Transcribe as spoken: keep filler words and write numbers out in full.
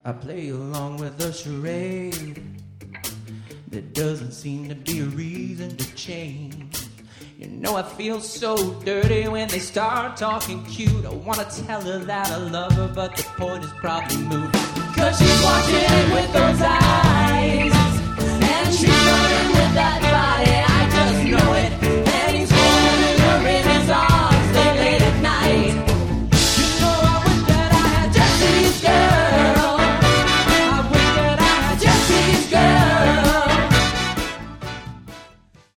I play along with the charade. There doesn't seem to be a reason to change. You know I feel so dirty when they start talking cute. I wanna tell her that I love her, but the point is probably moot. Cause she's watching it with those eyes.